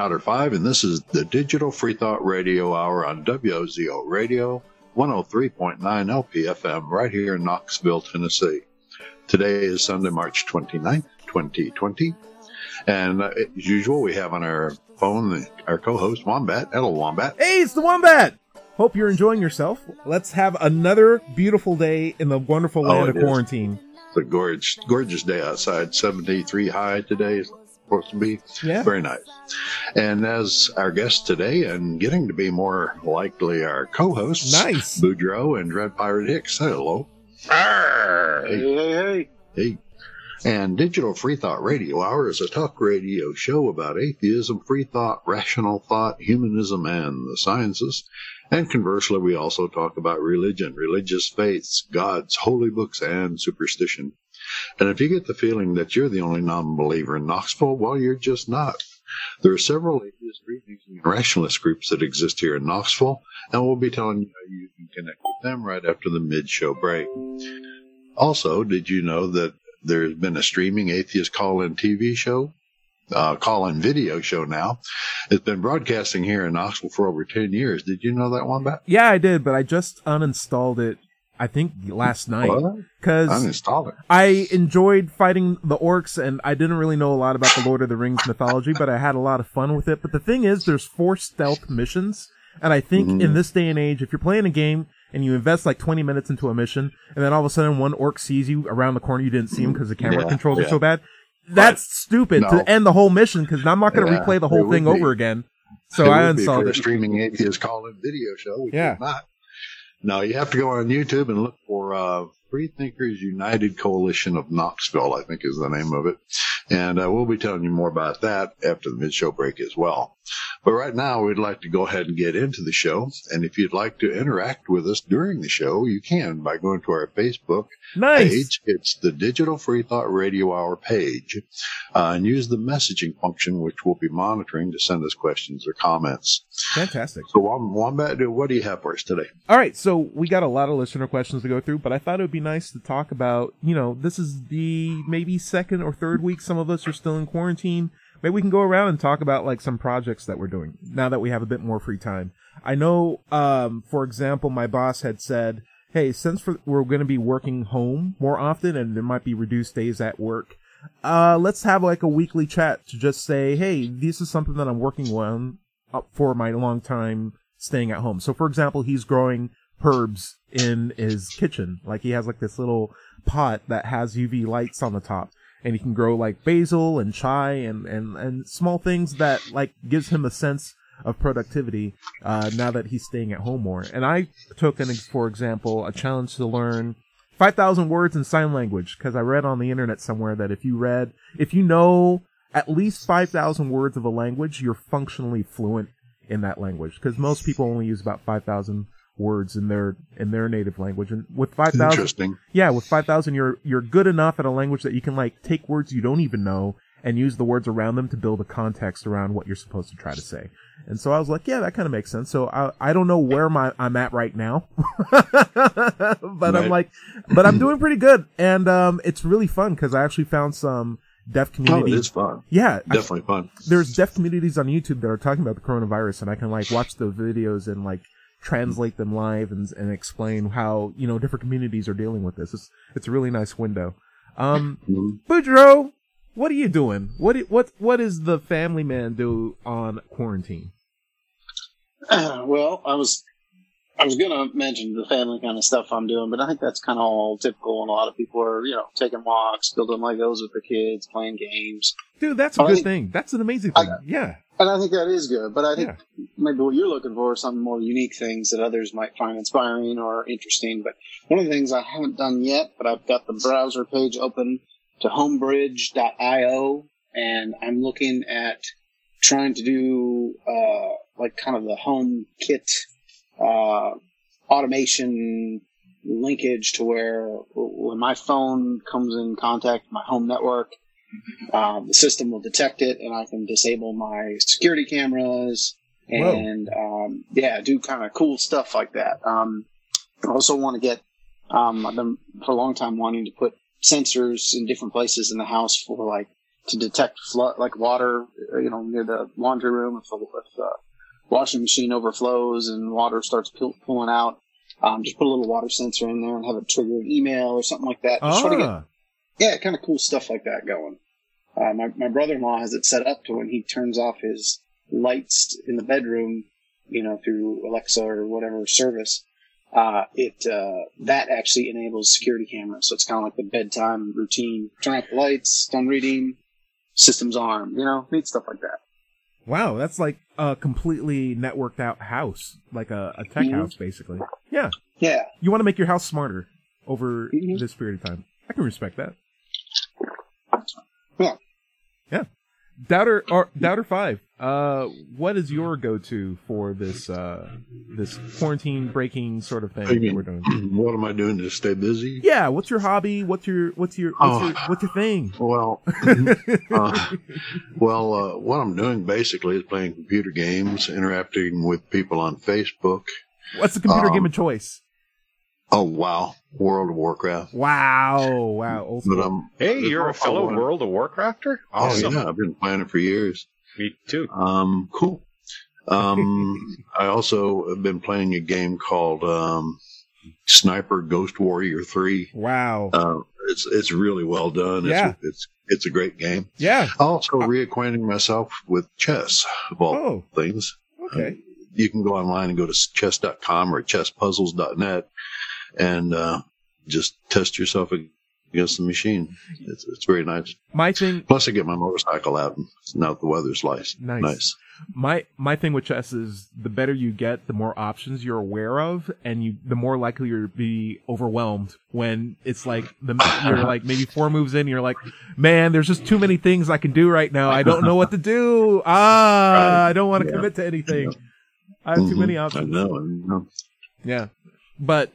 Crowder 5, and this is the Digital Free Thought Radio Hour on WOZO Radio, 103.9 LPFM, right here in Knoxville, Tennessee. Today is Sunday, March 29th, 2020. And as usual, we have on our phone our co-host, Wombat. Hello, Wombat. Hey, it's the Wombat! Hope you're enjoying yourself. Let's have another beautiful day in the wonderful land of quarantine. It's a gorgeous day outside. 73 high today is supposed to be. Yeah. Very nice. And as our guest today, and getting to be more likely our co-hosts, nice, Boudreaux and Dread Pirate Hicks. Hello. Hey. And Digital Free Thought Radio Hour is a talk radio show about atheism, free thought, rational thought, humanism, and the sciences. And conversely, we also talk about religion, religious faiths, gods, holy books, and superstition. And if you get the feeling that you're the only non-believer in Knoxville, well, you're just not. There are several atheist and rationalist groups that exist here in Knoxville, and we'll be telling you how you can connect with them right after the mid-show break. Also, did you know that there's been a streaming atheist call-in TV show, call-in video show now? It's been broadcasting here in Knoxville for over 10 years. Did you know that, Wombat? Yeah, I did, but I just uninstalled it, I think, last night. Because uninstalled it. I enjoyed fighting the orcs, and I didn't really know a lot about the Lord of the Rings mythology, but I had a lot of fun with it. But the thing is, there's 4 stealth missions, and I think in this day and age, if you're playing a game and you invest like 20 minutes into a mission, and then all of a sudden one orc sees you around the corner, you didn't see him because the camera controls are so bad. That's stupid to end the whole mission, because I'm not going to replay the whole thing over again. So I uninstalled it. Streaming atheist call-in video show. We not. No, you have to go on YouTube and look for Free Thinkers United Coalition of Knoxville, I think is the name of it. And we'll be telling you more about that after the mid-show break as well. But right now, we'd like to go ahead and get into the show. And if you'd like to interact with us during the show, you can by going to our Facebook page. It's the Digital Free Thought Radio Hour page. And use the messaging function, which we'll be monitoring, to send us questions or comments. Fantastic. So, Wombat, what do you have for us today? All right, so we got a lot of listener questions to go through, but I thought it would be nice to talk about, this is the maybe second or third week some of us are still in quarantine. Maybe we can go around and talk about like some projects that we're doing now that we have a bit more free time. I know, for example, my boss had said, hey, since we're going to be working home more often and there might be reduced days at work, let's have like a weekly chat to just say, hey, this is something that I'm working on for my long time staying at home. So, for example, he's growing herbs in his kitchen. Like he has like this little pot that has UV lights on the top. And he can grow like basil and chai and small things that like gives him a sense of productivity now that he's staying at home more. And I took, for example, a challenge to learn 5,000 words in sign language, because I read on the internet somewhere that if you know at least 5,000 words of a language, you're functionally fluent in that language. Because most people only use about 5,000 words in their native language, and with 5,000, with 5,000, you're good enough at a language that you can like take words you don't even know and use the words around them to build a context around what you're supposed to try to say. And so I was like, yeah, that kind of makes sense. So I don't know where I'm at right now, but but I'm doing pretty good, and it's really fun because I actually found some deaf community. Oh, it is fun. Yeah, definitely fun. There's deaf communities on YouTube that are talking about the coronavirus, and I can like watch the videos and like translate them live and explain how, different communities are dealing with this. It's a really nice window. Boudreaux, what are you doing? What is the family man do on quarantine? Well, I was gonna mention the family kind of stuff I'm doing, but I think that's kind of all typical, and a lot of people are, taking walks, building Legos with their kids, playing games. Dude, that's a good thing. That's an amazing thing. Yeah. And I think that is good, but I think maybe what you're looking for is some more unique things that others might find inspiring or interesting. But one of the things I haven't done yet, but I've got the browser page open to homebridge.io, and I'm looking at trying to do like kind of the HomeKit automation linkage to where when my phone comes in contact with my home network, the system will detect it, and I can disable my security cameras and do kind of cool stuff like that. I also want to get I've been for a long time wanting to put sensors in different places in the house for like to detect flood, like water near the laundry room if the washing machine overflows and water starts pulling out. Just put a little water sensor in there and have it trigger an email or something like that. Just sort of get, kind of cool stuff like that going. My brother-in-law has it set up to when he turns off his lights in the bedroom, through Alexa or whatever service, that actually enables security cameras. So it's kind of like the bedtime routine. Turn off the lights, done reading, system's armed, neat stuff like that. Wow, that's like a completely networked out house, like a tech house, basically. Yeah. Yeah. You want to make your house smarter over this period of time. I can respect that. Yeah. Yeah. Doubter 5, what is your go-to for this quarantine breaking sort of thing that we're doing? What am I doing to stay busy? Yeah, what's your hobby? What's your thing? Well, what I'm doing basically is playing computer games, interacting with people on Facebook. What's the computer game of choice? Oh, wow. World of Warcraft. Wow. Old school. Hey, you're a fellow World of Warcrafter? Awesome. Oh, yeah. I've been playing it for years. Me too. Cool. I also have been playing a game called Sniper Ghost Warrior 3. Wow. It's really well done. Yeah. It's a great game. Yeah. Also reacquainting myself with chess, of all things. Okay. You can go online and go to chess.com or chesspuzzles.net and just test yourself against the machine. It's very nice. My thing. Plus, I get my motorcycle out now that the weather's nice. My thing with chess is the better you get, the more options you're aware of, and the more likely you're to be overwhelmed when it's like you're like maybe 4 moves in, you're like, man, there's just too many things I can do right now. I don't know what to do. I don't want to commit to anything. I have too many options. I know. Yeah, but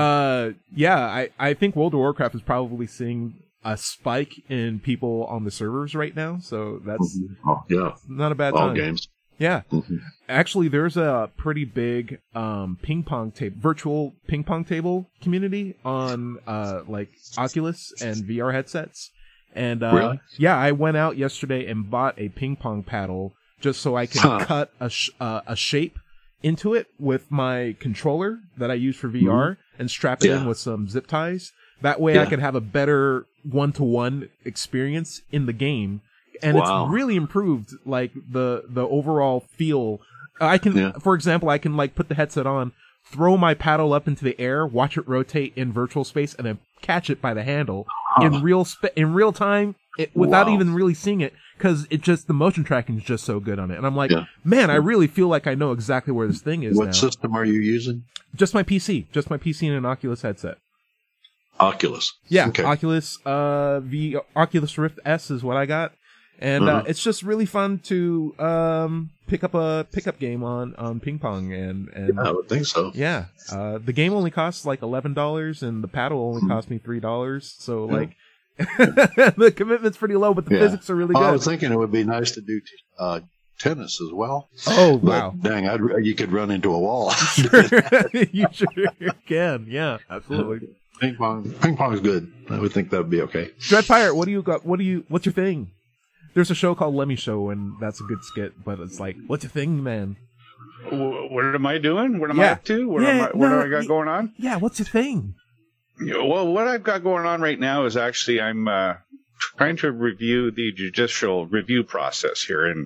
I think World of Warcraft is probably seeing a spike in people on the servers right now, so that's not a bad time. All games. Yeah. Actually, there's a pretty big virtual ping pong table community on like Oculus and VR headsets. And really? Yeah, I went out yesterday and bought a ping pong paddle just so I can cut a shape into it with my controller that I use for VR and strap it in with some zip ties. That way I could have a better one-to-one experience in the game. And it's really improved like the overall feel. I can, for example, I can like put the headset on, throw my paddle up into the air, watch it rotate in virtual space, and then catch it by the handle in real time without even really seeing it, because the motion tracking is just so good on it. And I'm like, man, I really feel like I know exactly where this thing is now. What system are you using? Just my PC and an Oculus headset. Oculus. Yeah, okay. Oculus. The Oculus Rift S is what I got. And it's just really fun to pick up a pickup game on ping pong, and I would think so. Yeah, the game only costs like $11, and the paddle only cost me $3. So like, the commitment's pretty low, but the physics are really good. I was thinking it would be nice to do tennis as well. Oh wow! But, dang, you could run into a wall. You sure can. Yeah, absolutely. Ping pong is good. I would think that would be okay. Dread Pirate, what do you got? What's your thing? There's a show called Lemmy Show, and that's a good skit, but it's like, what's your thing, man? What am I doing? What am I up to? What do I got going on? Yeah, what's your thing? Well, what I've got going on right now is actually I'm trying to review the judicial review process here in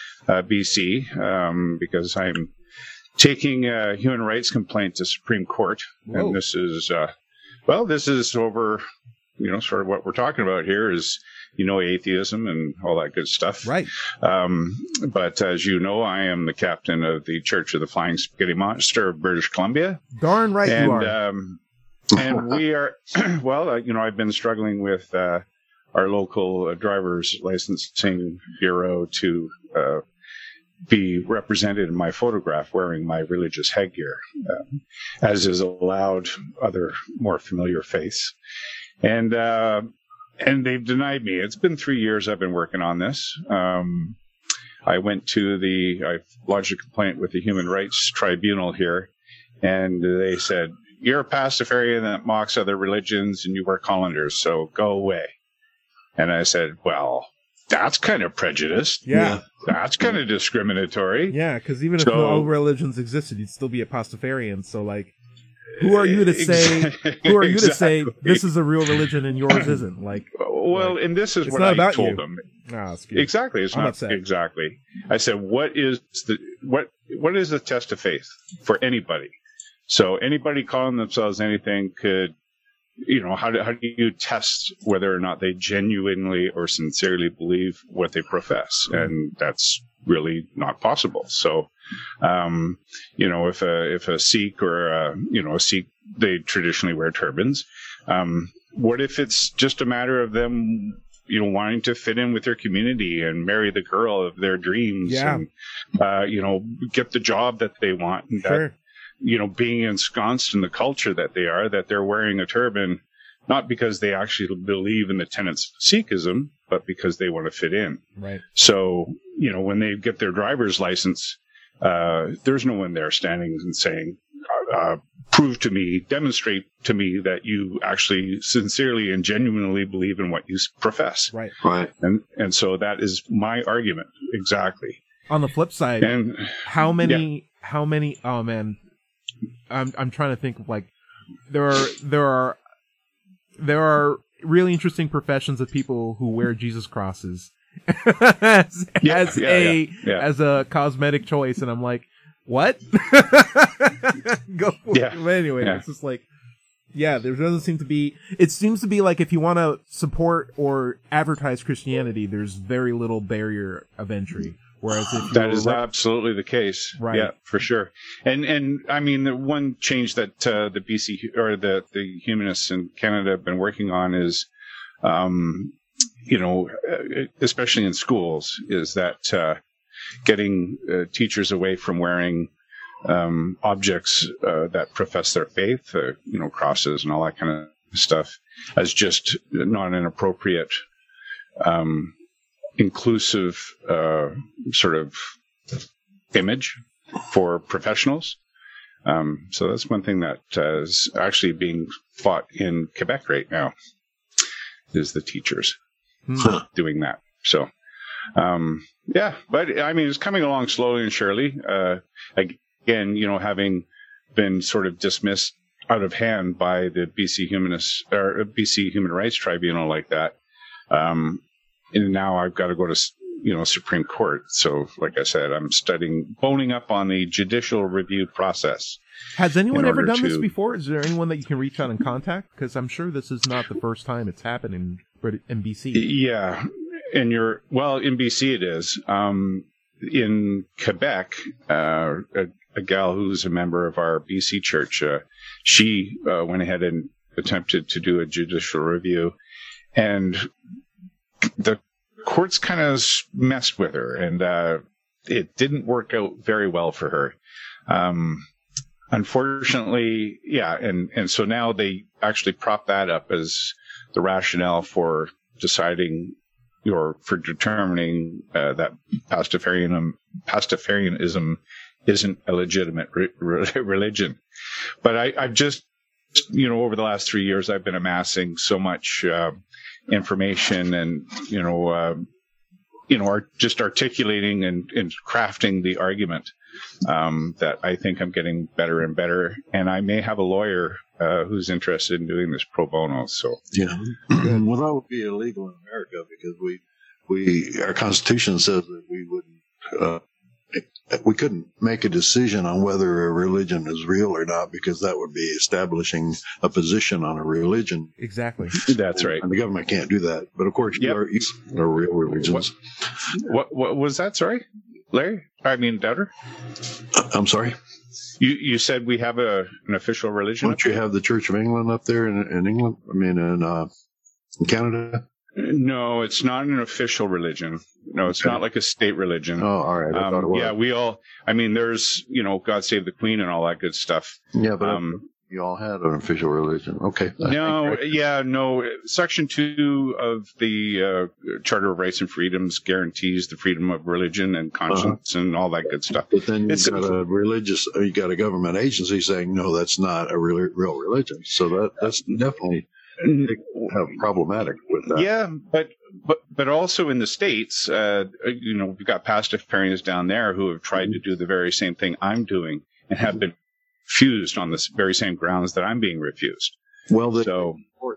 BC because I'm taking a human rights complaint to Supreme Court. Whoa. And this is over, sort of what we're talking about here is, atheism and all that good stuff. Right. But as you know, I am the captain of the Church of the Flying Spaghetti Monster of British Columbia. Darn right you are. And we are, I've been struggling with our local driver's licensing bureau to be represented in my photograph wearing my religious headgear, as is allowed other more familiar faiths. And they've denied me. It's been 3 years I've been working on this. I lodged a complaint with the Human Rights Tribunal here, and they said, you're a pastafarian that mocks other religions and you wear colanders, so go away. And I said, well, that's kind of prejudiced. Yeah. That's kind of discriminatory. Yeah, because even if no religions existed, you'd still be a Pastafarian. So, like, who are you to say? Who are you to say this is a real religion and yours isn't? Like, well, and this is what I told them. Exactly, it's not exactly. I said, what is the test of faith for anybody? So anybody calling themselves anything could, how do you test whether or not they genuinely or sincerely believe what they profess? And that's really not possible. So, if a Sikh or a Sikh, they traditionally wear turbans. What if it's just a matter of them, wanting to fit in with their community and marry the girl of their dreams and, get the job that they want and sure. that, being ensconced in the culture that they are, that they're wearing a turban, not because they actually believe in the tenets of Sikhism, but because they want to fit in. Right. So, when they get their driver's license, there's no one there standing and saying, prove to me, demonstrate to me that you actually sincerely and genuinely believe in what you profess. Right. Right. And so that is my argument. Exactly. On the flip side, how many, oh man, I'm trying to think of, like, there are really interesting professions of people who wear Jesus crosses as a cosmetic choice, and I'm like, what? Go for it. But anyway, it's just like, there doesn't seem to be. It seems to be like if you want to support or advertise Christianity, there's very little barrier of entry. Whereas if that is absolutely the case, right? Yeah, for sure. And I mean, the one change that the BC or the humanists in Canada have been working on is, especially in schools, is that getting teachers away from wearing objects that profess their faith, crosses and all that kind of stuff, as just not an appropriate inclusive sort of image for professionals. So that's one thing that is actually being fought in Quebec right now, is the teachers doing that. So, but I mean, it's coming along slowly and surely. Again, having been sort of dismissed out of hand by the BC BC Human Rights Tribunal like that. And now I've got to go to, Supreme Court. So, like I said, I'm boning up on the judicial review process. Has anyone ever done this before? Is there anyone that you can reach out and contact? Because I'm sure this is not the first time it's happened in BC. Yeah. And in BC it is. In Quebec, a gal who's a member of our BC church, she went ahead and attempted to do a judicial review, and the courts kind of messed with her, and it didn't work out very well for her. Unfortunately, and so now they actually prop that up as the rationale for deciding or for determining that Pastafarianism isn't a legitimate religion. But I've just, over the last 3 years, I've been amassing so much information and, just articulating and crafting the argument that I think I'm getting better and better. And I may have a lawyer who's interested in doing this pro bono. So and that would be illegal in America because our Constitution says that we couldn't make a decision on whether a religion is real or not, because that would be establishing a position on a religion. Exactly. That's right. And the government can't do that. But of course, there are real religions. What was that? Sorry, Larry? I mean, Dowder? I'm sorry? You said we have an official religion? Don't you have the Church of England up there in England? I mean, in Canada? No, it's not an official religion. No, it's not like a state religion. Oh, all right. I thought it was. There's, God Save the Queen and all that good stuff. Yeah, but you all had an official religion. Okay. No. Section 2 of the Charter of Rights and Freedoms guarantees the freedom of religion and conscience and all that good stuff. But then you got a government agency saying, no, that's not a real religion. So that's definitely problematic with that. Yeah, but also in the States, we've got pastafarians down there who have tried to do the very same thing I'm doing and have been refused on the very same grounds that I'm being refused. Well, they do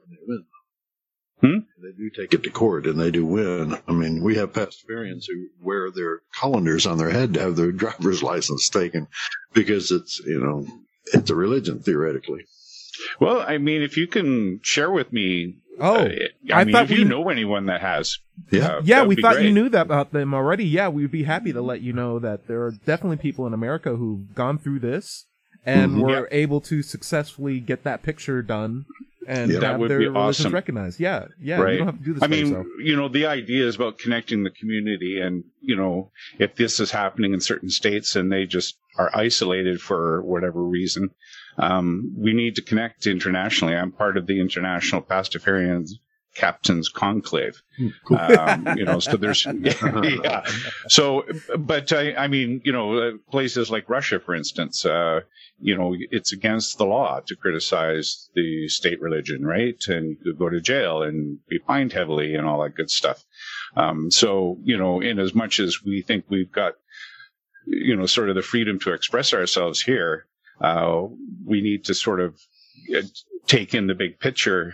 take it to court and they do win. I mean, we have pastafarians who wear their colanders on their head to have their driver's license taken because it's a religion theoretically. Well, I mean, if you can share with me, if you know anyone that has, we thought great. You knew that about them already. Yeah, we'd be happy to let you know that there are definitely people in America who've gone through this and were able to successfully get that picture done and that have would their be religions awesome. Recognized. Yeah, right. You don't have to do this. I mean, the idea is about connecting the community, and if this is happening in certain states and they just are isolated for whatever reason, we need to connect internationally. I'm part of the International Pastafarian Captains Conclave. Cool. So there's, yeah. So, but I mean, places like Russia, for instance, it's against the law to criticize the state religion, right? And you could go to jail and be fined heavily and all that good stuff. So, in as much as we think we've got, sort of the freedom to express ourselves here, we need to sort of take in the big picture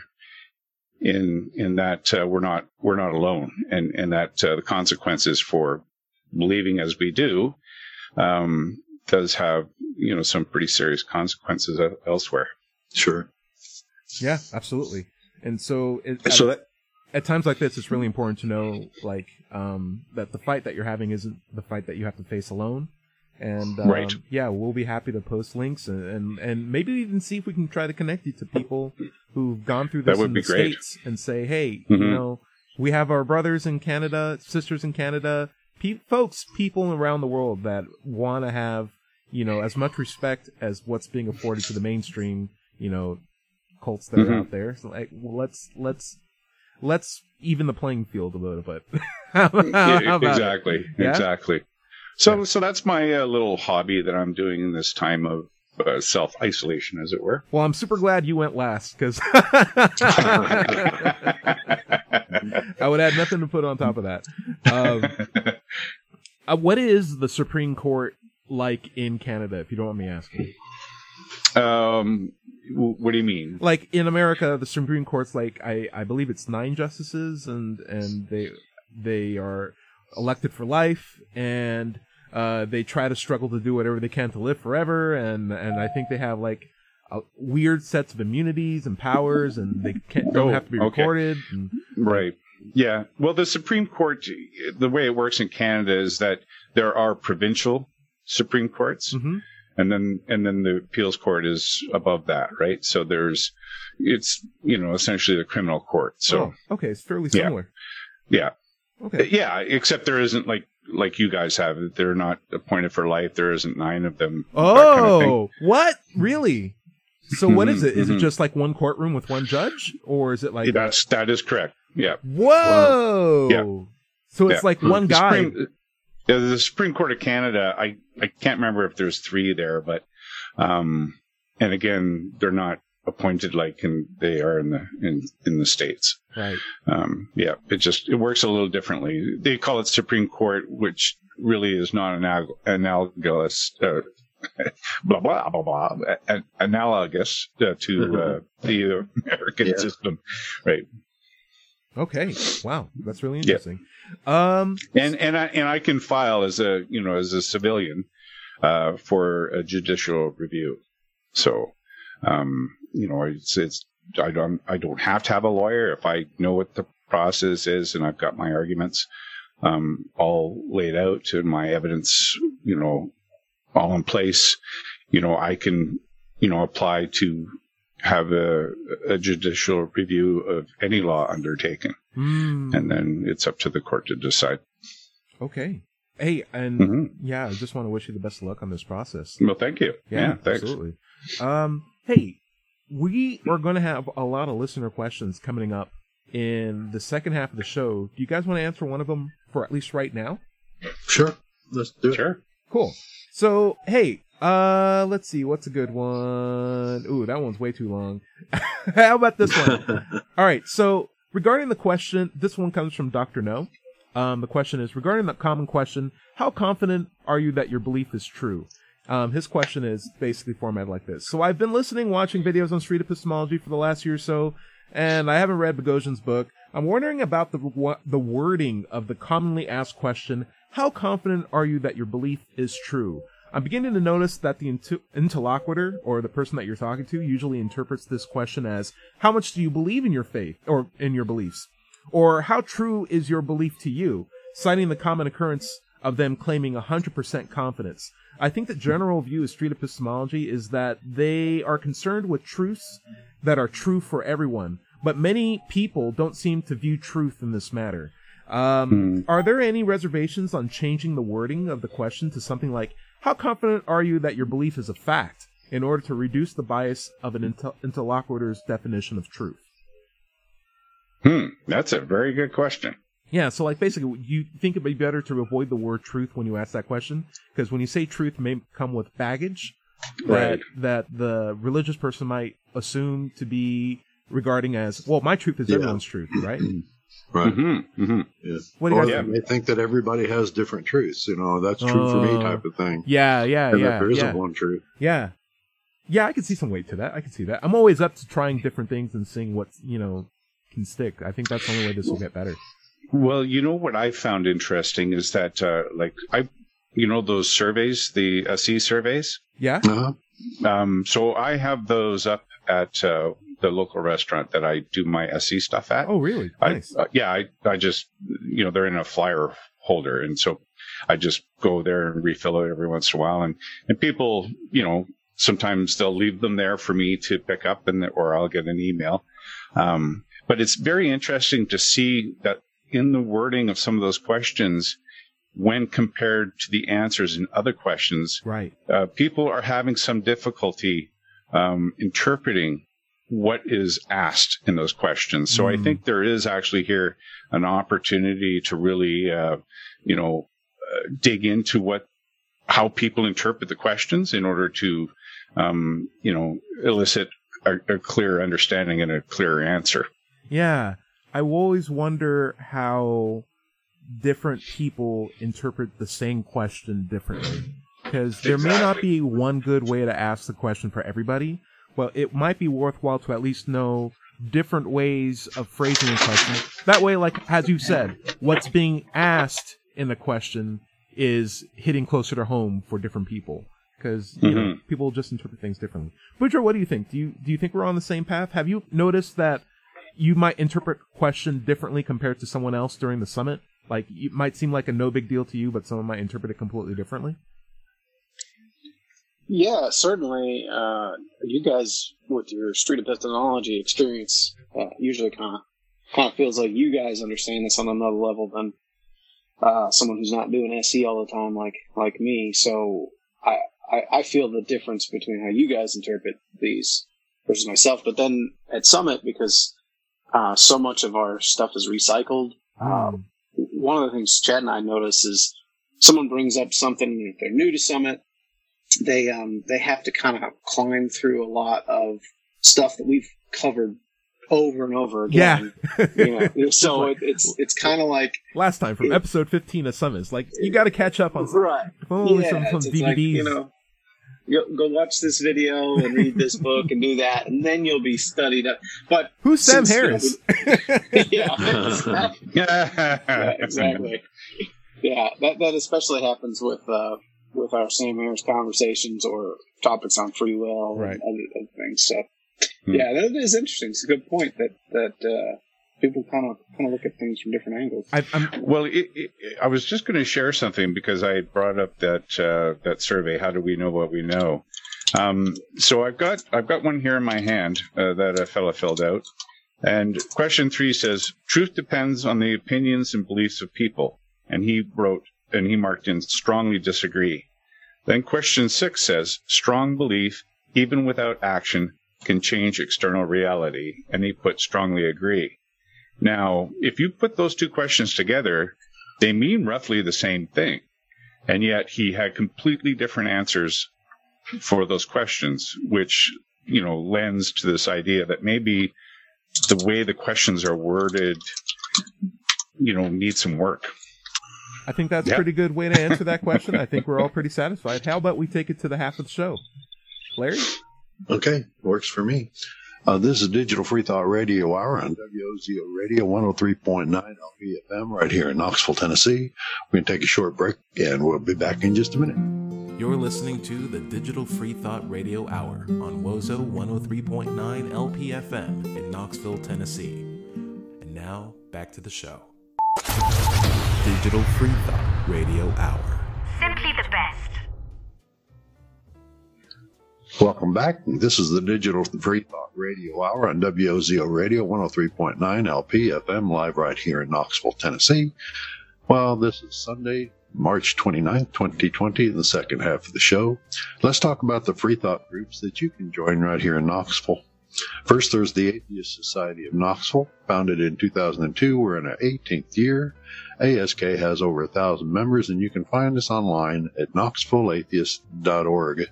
in that we're not alone, and that the consequences for believing as we do does have some pretty serious consequences elsewhere. Sure. Yeah, absolutely. And so at times like this, it's really important to know that the fight that you're having isn't the fight that you have to face alone. And right. We'll be happy to post links and maybe even see if we can try to connect you to people who've gone through this in the States and say, hey, we have our brothers in Canada, sisters in Canada, people around the world that want to have, as much respect as what's being afforded to the mainstream, cults that are out there. So let's even the playing field a little bit. Exactly. Yeah? Exactly. So that's my little hobby that I'm doing in this time of self-isolation, as it were. Well, I'm super glad you went last, because I would add nothing to put on top of that. What is the Supreme Court like in Canada, if you don't mind me asking? What do you mean? Like, in America, the Supreme Court's I believe it's 9 justices, and they are elected for life, and they try to struggle to do whatever they can to live forever, and I think they have weird sets of immunities and powers, and they don't have to be recorded. And, right. Yeah. Well, the Supreme Court, the way it works in Canada is that there are provincial Supreme Courts, and then the appeals court is above that, right? So it's essentially the criminal court. So okay, it's fairly similar. Yeah. Okay. Yeah, except there isn't like you guys have. They're not appointed for life. There isn't 9 of them. Oh, that kind of thing. What? Really? So what is it? Is it just one courtroom with one judge, or is it that is correct? Yeah. Whoa. Yeah. So it's one guy. The Supreme Court of Canada. I can't remember if there's 3 there, but and again, they're not appointed they are in the States. Right. It works a little differently. They call it Supreme Court, which really is not analogous, blah, blah, blah, blah, analogous to the American system. Right. Okay. Wow. That's really interesting. And I can file as a civilian, for a judicial review. So, I don't have to have a lawyer if I know what the process is and I've got my arguments all laid out and my evidence, all in place. I can, apply to have a judicial review of any law undertaken, and then it's up to the court to decide. Okay. Hey, and I just want to wish you the best of luck on this process. Well, thank you. Yeah, thanks. Absolutely. Hey, we are going to have a lot of listener questions coming up in the second half of the show. Do you guys want to answer one of them for at least right now? Sure. Let's do it. Sure. Cool. So, hey, let's see. What's a good one? Ooh, that one's way too long. How about this one? All right. So regarding the question, this one comes from Dr. No. The question is, regarding the common question, how confident are you that your belief is true? His question is basically formatted like this. So I've been watching videos on street epistemology for the last year or so, and I haven't read Boghossian's book. I'm wondering about the wording of the commonly asked question, how confident are you that your belief is true? I'm beginning to notice that the interlocutor, or the person that you're talking to, usually interprets this question as, how much do you believe in your faith, or in your beliefs? Or how true is your belief to you, citing the common occurrence of them claiming 100% confidence. I think the general view of street epistemology is that they are concerned with truths that are true for everyone, but many people don't seem to view truth in this matter. Are there any reservations on changing the wording of the question to something like, how confident are you that your belief is a fact, in order to reduce the bias of an interlocutor's definition of truth? That's a very good question. Yeah, so like basically, you think it'd be better to avoid the word truth when you ask that question? Because when you say truth, it may come with baggage that the religious person might assume to be regarding as, well, my truth is everyone's truth, right? Right. Yeah. What do you guys think? They think that everybody has different truths. That's true for me type of thing. Yeah. And that there isn't one truth. Yeah. Yeah, I can see some weight to that. I can see that. I'm always up to trying different things and seeing what, can stick. I think that's the only way this will get better. Well, what I found interesting is that, those surveys, the SE surveys. Yeah. So I have those up at the local restaurant that I do my SE stuff at. Oh, really? Nice. I just, they're in a flyer holder, and so I just go there and refill it every once in a while, and people, sometimes they'll leave them there for me to pick up, or I'll get an email. But it's very interesting to see that in the wording of some of those questions, when compared to the answers in other questions, right? People are having some difficulty interpreting what is asked in those questions. So I think there is actually here an opportunity to really, dig into how people interpret the questions in order to, elicit a clear understanding and a clear answer. Yeah. I always wonder how different people interpret the same question differently. Because there may not be one good way to ask the question for everybody. Well, it might be worthwhile to at least know different ways of phrasing the question. That way, like, as you said, what's being asked in the question is hitting closer to home for different people. Because, people just interpret things differently. Boudreaux, what do you think? Do you think we're on the same path? Have you noticed that you might interpret a question differently compared to someone else during the summit? Like, it might seem like a no big deal to you, but someone might interpret it completely differently? Yeah, certainly. You guys, with your street epistemology experience, usually kind of feels like you guys understand this on another level than someone who's not doing SE all the time, like me. So I feel the difference between how you guys interpret these versus myself. But then at Summit, because so much of our stuff is recycled, one of the things Chad and I notice is someone brings up something, if they're new to Summit, they have to kind of climb through a lot of stuff that we've covered over and over again. Yeah. So it's kind of like last time from episode 15 of Summit. It's like you got to catch up on some DVDs. Go watch this video and read this book and do that, and then you'll be studied up. But who's Sam Harris? Yeah, exactly. Yeah, that especially happens with our Sam Harris conversations or topics on free will and other things. So, yeah, that is interesting. It's a good point that people kind of look at things from different angles. I was just going to share something because I had brought up that survey. How do we know what we know? So I've got one here in my hand that a fella filled out, and question 3 says, "Truth depends on the opinions and beliefs of people," and he marked in strongly disagree. Then question 6 says, "Strong belief, even without action, can change external reality," and he put strongly agree. Now, if you put those two questions together, they mean roughly the same thing. And yet he had completely different answers for those questions, which, lends to this idea that maybe the way the questions are worded, need some work. I think that's a pretty good way to answer that question. I think we're all pretty satisfied. How about we take it to the half of the show? Larry? Okay, works for me. This is Digital Free Thought Radio Hour on WOZO Radio 103.9 LPFM right here in Knoxville, Tennessee. We're going to take a short break, and we'll be back in just a minute. You're listening to the Digital Free Thought Radio Hour on WOZO 103.9 LPFM in Knoxville, Tennessee. And now, back to the show. Digital Free Thought Radio Hour. Simply the best. Welcome back. This is the Digital Free Thought Radio Hour on WOZO Radio 103.9 LPFM live right here in Knoxville, Tennessee. Well, this is Sunday, March 29th, 2020, in the second half of the show. Let's talk about the free thought groups that you can join right here in Knoxville. First, there's the Atheist Society of Knoxville, founded in 2002. We're in our 18th year. ASK has over 1,000 members, and you can find us online at knoxvilleatheist.org.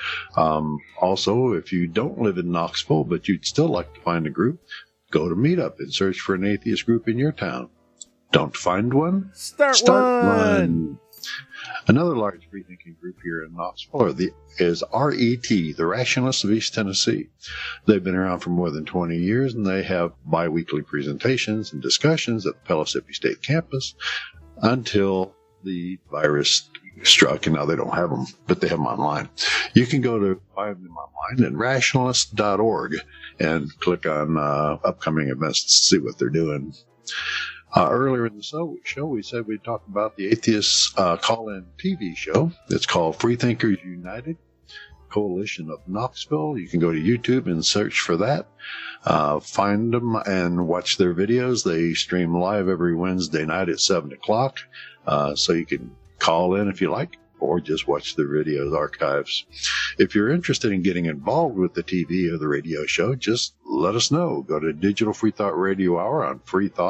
Also, if you don't live in Knoxville, but you'd still like to find a group, go to Meetup and search for an atheist group in your town. Don't find one? Start one! Another large free-thinking group here in Knoxville is RET, the Rationalists of East Tennessee. They've been around for more than 20 years, and they have bi-weekly presentations and discussions at the Pellissippi State campus until the virus struck, and now they don't have them, but they have them online. You can go to find them online at rationalist.org and click on upcoming events to see what they're doing. Earlier in the show, we said we'd talk about the Atheist call-in TV show. It's called Freethinkers United, Coalition of Knoxville. You can go to YouTube and search for that. Find them and watch their videos. They stream live every Wednesday night at 7 o'clock, so you can call in if you like, or just watch the videos archives. If you're interested in getting involved with the TV or the radio show, just let us know. Go to Digital Free Thought Radio Hour on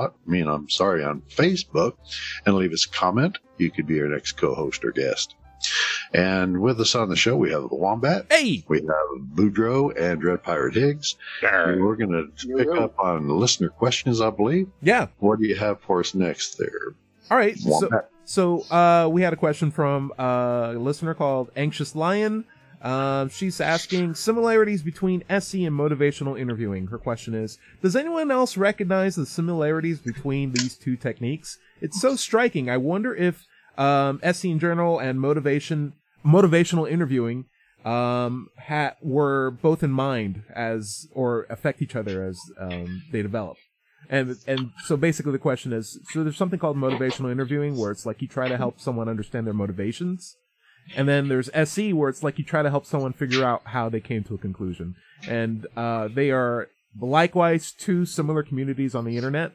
on Facebook, and leave us a comment. You could be our next co-host or guest. And with us on the show, we have the Wombat. Hey! We have Boudreaux and Dread Pirate Higgs. And we're going to pick up on listener questions, I believe. Yeah. What do you have for us next there? All right. Wombat. So we had a question from a listener called Anxious Lion. She's asking similarities between SE and motivational interviewing. Her question is, does anyone else recognize the similarities between these two techniques? It's so striking. I wonder if SE in general and motivational interviewing were both in mind or affect each other as they develop. And so basically the question is, so there's something called motivational interviewing where it's like you try to help someone understand their motivations. And then there's SE where it's like you try to help someone figure out how they came to a conclusion. And they are likewise two similar communities on the internet.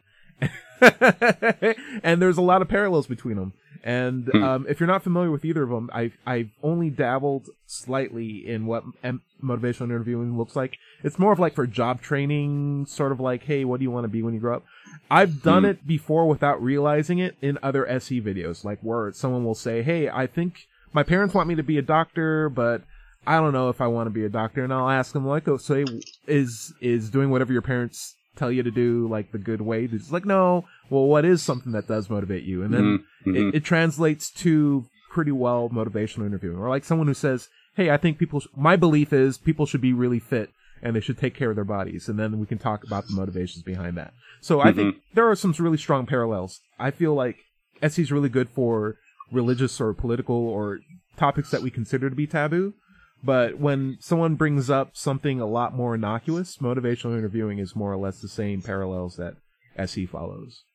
And there's a lot of parallels between them. And if you're not familiar with either of them, I've only dabbled slightly in what motivational interviewing looks like. It's more of like for job training, sort of like, hey, what do you want to be when you grow up? I've done it before without realizing it in other SE videos, like where someone will say, hey, I think my parents want me to be a doctor, but I don't know if I want to be a doctor. And I'll ask them, like, oh, so is doing whatever your parents tell you to do like the good way? It's like, no. Well, what is something that does motivate you? And then it translates to pretty well motivational interviewing, or like someone who says, hey, I think my belief is people should be really fit and they should take care of their bodies. And then we can talk about the motivations behind that. So I think there are some really strong parallels. I feel like SE is really good for religious or political or topics that we consider to be taboo. But when someone brings up something a lot more innocuous, motivational interviewing is more or less the same parallels that SE follows.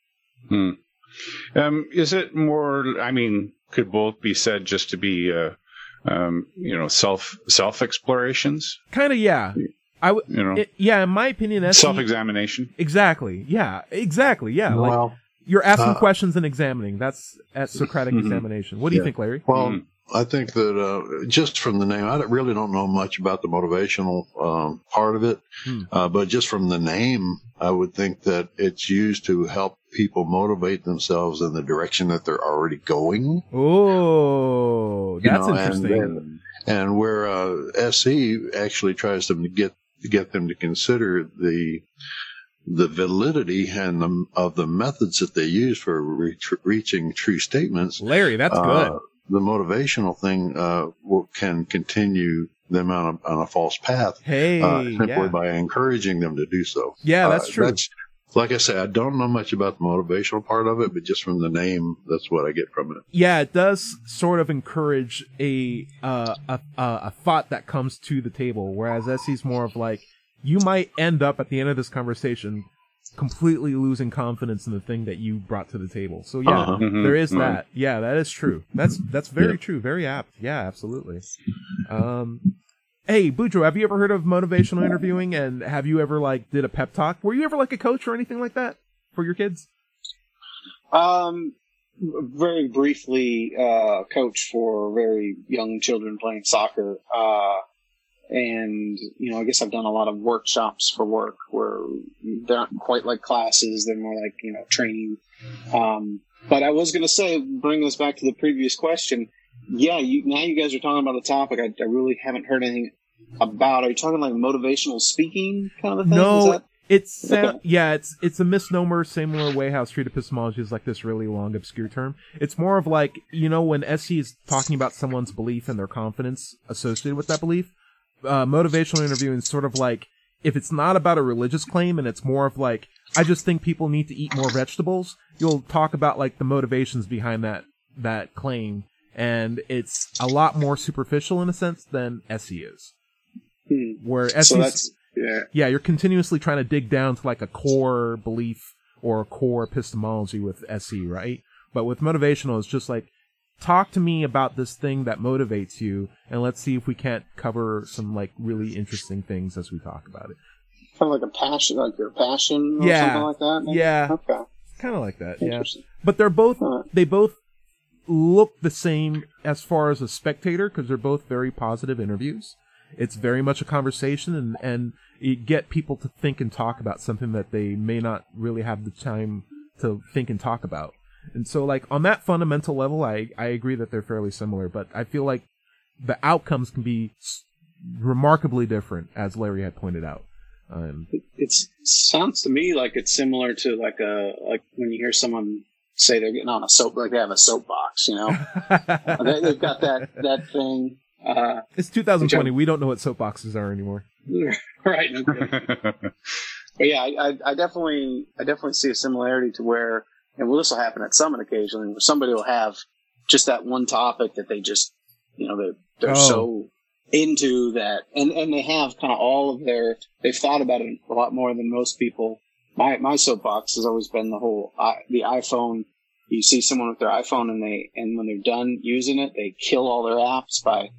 Is it more, could both be said just to be, self-explorations? Kind of, yeah. In my opinion, SE... Self-examination? Exactly. Yeah, exactly. Yeah. Well, like, you're asking questions and examining. That's Socratic examination. What do you think, Larry? Well, I think that just from the name, I really don't know much about the motivational part of it, but just from the name, I would think that it's used to help people motivate themselves in the direction that they're already going. Oh, that's interesting. And where SE actually tries to get them to consider the validity and of the methods that they use for reaching true statements. Larry, that's good. The motivational thing can continue them on a false path. Simply by encouraging them to do so. Yeah, that's true. Like I said, I don't know much about the motivational part of it, but just from the name, that's what I get from it. Yeah, it does sort of encourage a thought that comes to the table, whereas SE's more of like, you might end up at the end of this conversation completely losing confidence in the thing that you brought to the table. So yeah, there is that. Yeah, that is true. That's very true. Very apt. Yeah, absolutely. Hey, Boudreaux, have you ever heard of motivational interviewing, and have you ever did a pep talk? Were you ever like a coach or anything like that for your kids? Very briefly, coach for very young children playing soccer. And, I guess I've done a lot of workshops for work where they're not quite like classes. They're more like, training. But I was going to say, bring us back to the previous question. Yeah, now you guys are talking about a topic I really haven't heard anything about. Are you talking like motivational speaking kind of thing? No, it's a misnomer, similar way how street epistemology is like this really long, obscure term. It's more of like, when SE is talking about someone's belief and their confidence associated with that belief, motivational interviewing is sort of like, if it's not about a religious claim and it's more of like, I just think people need to eat more vegetables, you'll talk about like the motivations behind that claim. And it's a lot more superficial in a sense than SE is. Where SE, you're continuously trying to dig down to like a core belief or a core epistemology with SE, right? But with motivational, it's just like, talk to me about this thing that motivates you, and let's see if we can't cover some like really interesting things as we talk about it. Kind of like a passion, like your passion, or something like that. Maybe? Yeah, okay, kind of like that. Yeah, but they both look the same as far as a spectator because they're both very positive interviews. It's very much a conversation, and you get people to think and talk about something that they may not really have the time to think and talk about. And so, like, on that fundamental level, I agree that they're fairly similar, but I feel like the outcomes can be remarkably different, as Larry had pointed out. It sounds to me like it's similar to like when you hear someone say they're getting on a soap, like they have a soapbox, they've got that thing. It's 2020. We don't know what soapboxes are anymore. Right. Okay. But yeah, I definitely see a similarity to where, and this will happen at Summit occasionally, where somebody will have just that one topic that they just, they're so into that, and they have kind of they've thought about it a lot more than most people. My soapbox has always been the iPhone. You see someone with their iPhone, and when they're done using it, they kill all their apps by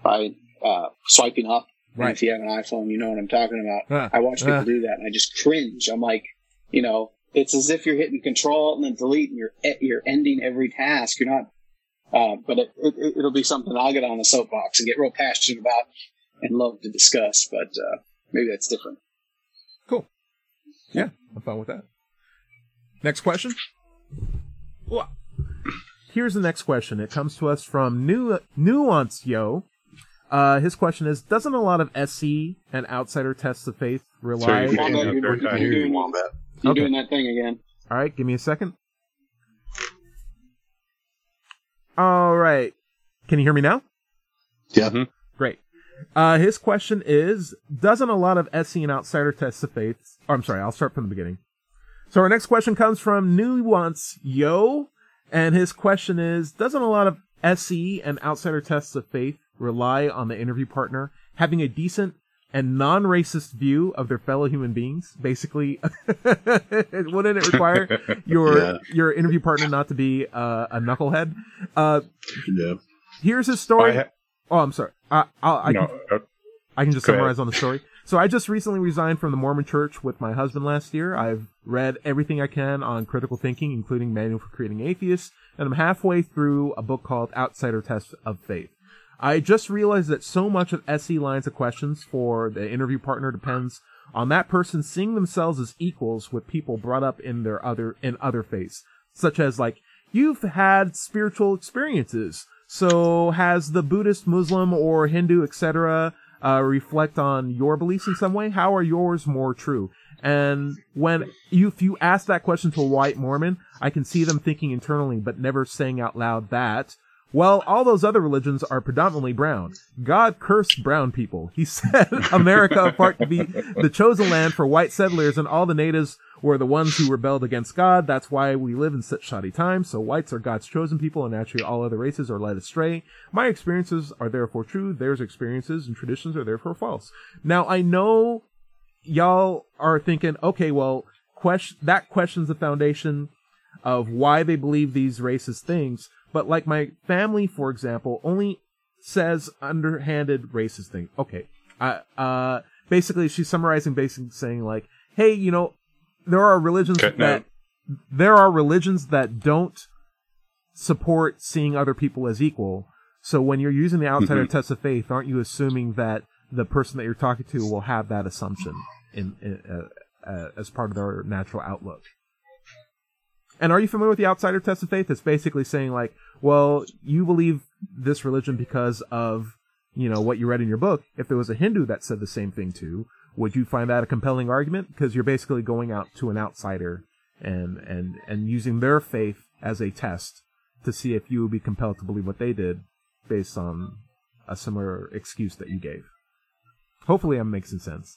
swiping up. Right. And if you have an iPhone, you know what I'm talking about. I watch people do that, and I just cringe. I'm like, it's as if you're hitting Control and then Delete, and you're ending every task. You're not, but it'll be something I'll get on the soapbox and get real passionate about and love to discuss. But maybe that's different. Cool. Yeah, I'm fine with that. Next question. Well, here's the next question. It comes to us from Nuance Yo. His question is: doesn't a lot of SE and outsider tests of faith rely? You're doing that thing again. All right, give me a second. All right, can you hear me now? Yeah. Mm-hmm. Great. His question is: doesn't a lot of SE and outsider tests of faith? Oh, I'm sorry, I'll start from the beginning. So our next question comes from Nuance Yo, and his question is: doesn't a lot of SE and outsider tests of faith rely on the interview partner having a decent and non-racist view of their fellow human beings? Basically, wouldn't it require your interview partner not to be a knucklehead? Yeah. Here's his story. I'm sorry. I can just summarize on the story. So I just recently resigned from the Mormon Church with my husband last year. I've read everything I can on critical thinking, including Manual for Creating Atheists, and I'm halfway through a book called Outsider Tests of Faith. I just realized that so much of SE lines of questions for the interview partner depends on that person seeing themselves as equals with people brought up in other faiths, such as like, you've had spiritual experiences, so has the Buddhist, Muslim, or Hindu, etc., reflect on your beliefs in some way? How are yours more true? And if you ask that question to a white Mormon, I can see them thinking internally, but never saying out loud that, well, all those other religions are predominantly brown. God cursed brown people. He set America apart to be the chosen land for white settlers, and all the natives were the ones who rebelled against God. That's why we live in such shoddy times. So whites are God's chosen people, and naturally all other races are led astray. My experiences are therefore true. Their experiences and traditions are therefore false. Now, I know y'all are thinking, okay, well, that questions the foundation of why they believe these racist things. But like my family, for example, only says underhanded racist things. Okay. Basically, she's summarizing, saying like, hey, you know, there are religions that don't support seeing other people as equal. So when you're using the outsider test of faith, aren't you assuming that the person that you're talking to will have that assumption as part of their natural outlook? And are you familiar with the outsider test of faith? It's basically saying like, well, you believe this religion because of, you know, what you read in your book. If there was a Hindu that said the same thing too, would you find that a compelling argument? Because you're basically going out to an outsider and using their faith as a test to see if you would be compelled to believe what they did based on a similar excuse that you gave. Hopefully I'm making sense.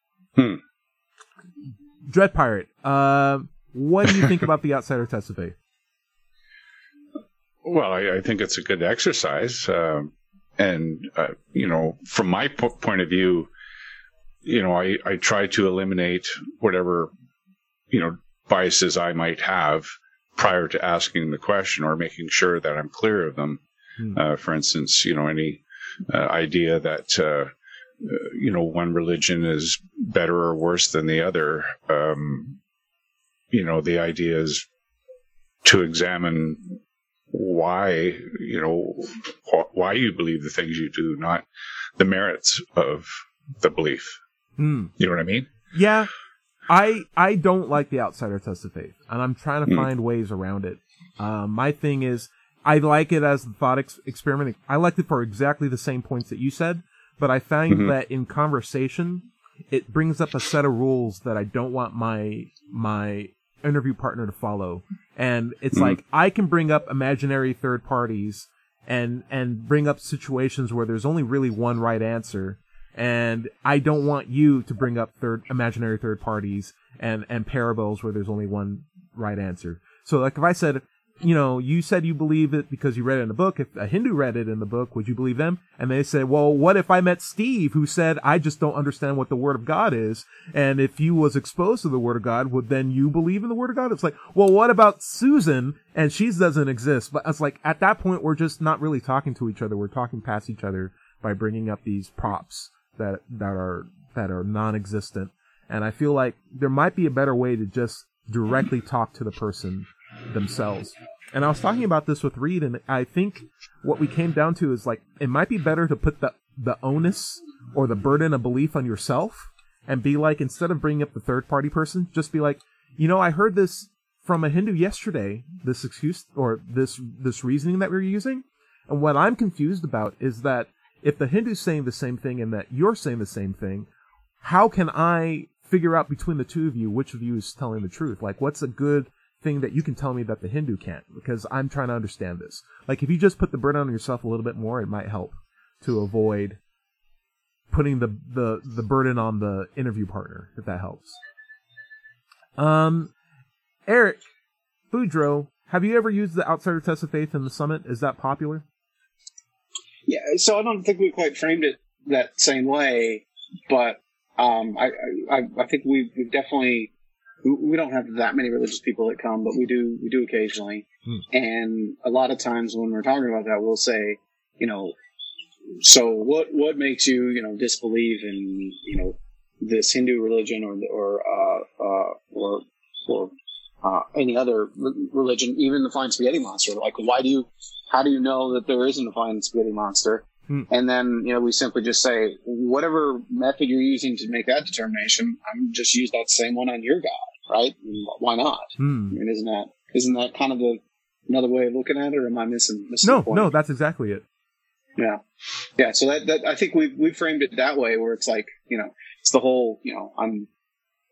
Dread Pirate, what do you think about the outsider test of faith? Well, I think it's a good exercise. And you know, from my point of view, you know, I try to eliminate whatever, you know, biases I might have prior to asking the question or making sure that I'm clear of them. For instance, you know, any idea that, you know, one religion is better or worse than the other, you know, the idea is to examine why, you know, why you believe the things you do, not the merits of the belief. You know what I mean? Yeah. I don't like the outsider test of faith, and I'm trying to find ways around it. My thing is, I like it as the thought experiment. I liked it for exactly the same points that you said, but I find that in conversation, it brings up a set of rules that I don't want my interview partner to follow. And it's like, I can bring up imaginary third parties and bring up situations where there's only really one right answer. And I don't want you to bring up imaginary third parties and parables where there's only one right answer. So like if I said, you know, you said you believe it because you read it in the book. If a Hindu read it in the book, would you believe them? And they say, well, what if I met Steve who said, I just don't understand what the Word of God is? And if you was exposed to the Word of God, would then you believe in the Word of God? It's like, well, what about Susan? And she doesn't exist. But it's like, at that point, we're just not really talking to each other. We're talking past each other by bringing up these props that are non-existent. And I feel like there might be a better way to just directly talk to the person themselves. And I was talking about this with Reed, and I think what we came down to is like, it might be better to put the onus or the burden of belief on yourself and be like, instead of bringing up the third party person, just be like, you know, I heard this from a Hindu yesterday, this excuse or this reasoning that we're using. And what I'm confused about is that if the Hindu's saying the same thing and that you're saying the same thing, how can I figure out between the two of you which of you is telling the truth? Like, what's a good thing that you can tell me that the Hindu can't? Because I'm trying to understand this. Like, if you just put the burden on yourself a little bit more, it might help to avoid putting the burden on the interview partner, if that helps. Eric Boudreaux, have you ever used the outsider test of faith in the summit? Is that popular? Yeah, so I don't think we quite framed it that same way, but I think we've definitely, we don't have that many religious people that come, but we do occasionally. And a lot of times when we're talking about that, we'll say, you know, so what makes you, you know, disbelieve in, you know, this Hindu religion or any other religion, even the Flying Spaghetti Monster? Like, how do you know that there isn't a Flying Spaghetti Monster? And then, you know, we simply just say, whatever method you're using to make that determination, I'm just use that same one on your God, right? Why not? I mean, isn't that kind of another way of looking at it, or am I missing the point? No, that's exactly it. Yeah. So that I think we framed it that way, where it's like, you know, it's the whole, you know,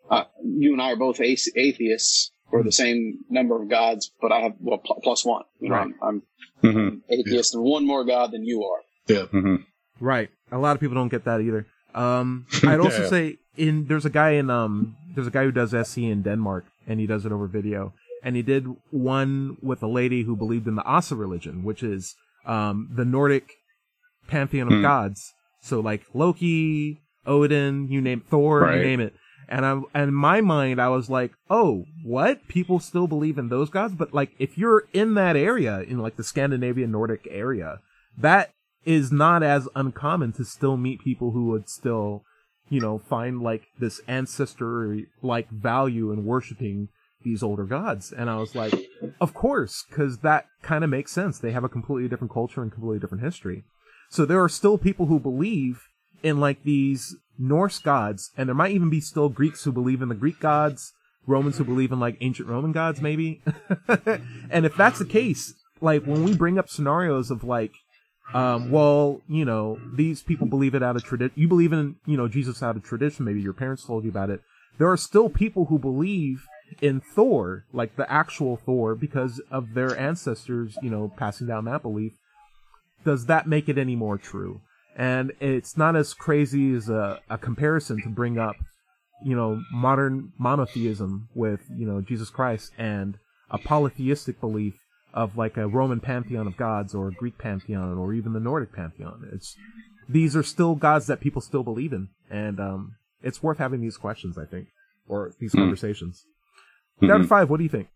you and I are both atheists for the same number of gods, but I have plus one. You know, Right. I'm Mm-hmm. atheist and one more god than you are. Yeah. Mm-hmm. Right. A lot of people don't get that either. I'd also Yeah. say there's a guy who does SC in Denmark, and he does it over video. And he did one with a lady who believed in the Asa religion, which is the Nordic pantheon of gods. So like Loki, Odin, you name Thor, Right. you name it. And in my mind, I was like, oh, what? People still believe in those gods? But like, if you're in that area, in like the Scandinavian Nordic area, that is not as uncommon to still meet people who would still, you know, find like this ancestry like value in worshiping these older gods. And I was like, of course, because that kind of makes sense. They have a completely different culture and completely different history. So there are still people who believe in like these Norse gods, and there might even be still Greeks who believe in the Greek gods, Romans who believe in like ancient Roman gods, maybe. And if that's the case, like when we bring up scenarios of like, well, you know, these people believe it out of tradition. You believe in, you know, Jesus out of tradition. Maybe your parents told you about it. There are still people who believe in Thor, like the actual Thor, because of their ancestors, you know, passing down that belief. Does that make it any more true? And it's not as crazy as a comparison to bring up, you know, modern monotheism with, you know, Jesus Christ and a polytheistic belief of like a Roman pantheon of gods or a Greek pantheon or even the Nordic pantheon. These are still gods that people still believe in. And it's worth having these questions, I think, or these conversations. Down to 5, what do you think?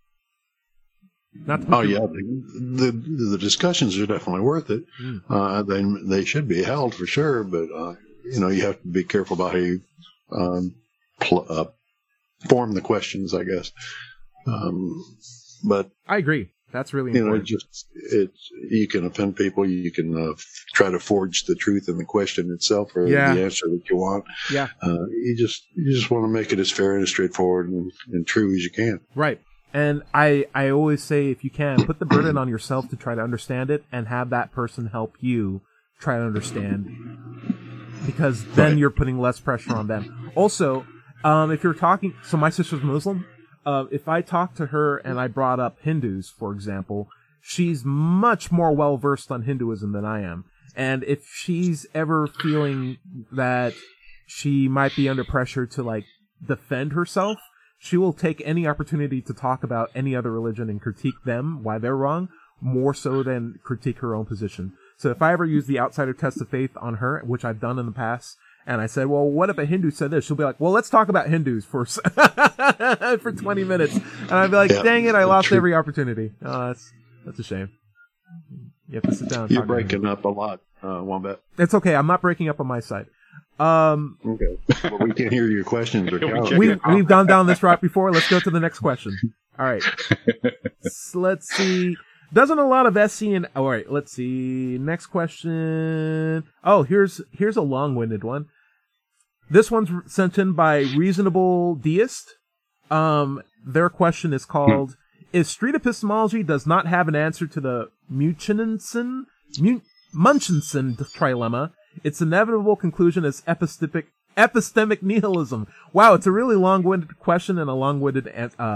The discussions are definitely worth it. They should be held for sure, but you know, you have to be careful about how you form the questions, I guess. But I agree. That's really you know, important. you can offend people. You can try to forge the truth in the question itself or the answer that you want. Yeah. You just want to make it as fair and as straightforward and true as you can. Right. And I always say, if you can, put the burden on yourself to try to understand it and have that person help you try to understand, because then you're putting less pressure on them. Also, if you're talking, so my sister's Muslim. If I talk to her and I brought up Hindus, for example, she's much more well-versed on Hinduism than I am. And if she's ever feeling that she might be under pressure to, like, defend herself, she will take any opportunity to talk about any other religion and critique them, why they're wrong, more so than critique her own position. So if I ever use the outsider test of faith on her, which I've done in the past, and I said, well, what if a Hindu said this? She'll be like, well, let's talk about Hindus for 20 minutes. And I'd be like, dang it, I lost every opportunity. Oh, that's a shame. You have to sit down and You're talk to breaking up a lot, Wombat. It's okay. I'm not breaking up on my side. Okay. Well, we can't hear your questions or comments. We've gone down this route before. Let's go to the next question. All right. So let's see. Doesn't a lot of SC and all right, let's see. Next question. Oh, here's a long-winded one. This one's sent in by Reasonable Deist. Their question is called, is street epistemology does not have an answer to the Munchausen trilemma. Its inevitable conclusion is epistemic nihilism. Wow, it's a really long-winded question and a long-winded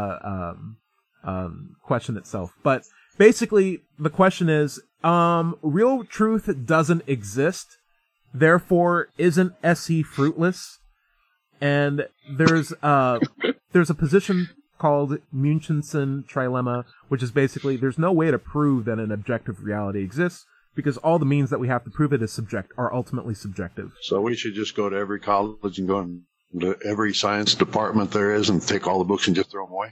question itself. But basically, the question is, real truth doesn't exist, therefore isn't SE fruitless? And there's a position called Munchausen trilemma, which is basically there's no way to prove that an objective reality exists, because all the means that we have to prove it are ultimately subjective. So we should just go to every college and go into every science department there is and take all the books and just throw them away.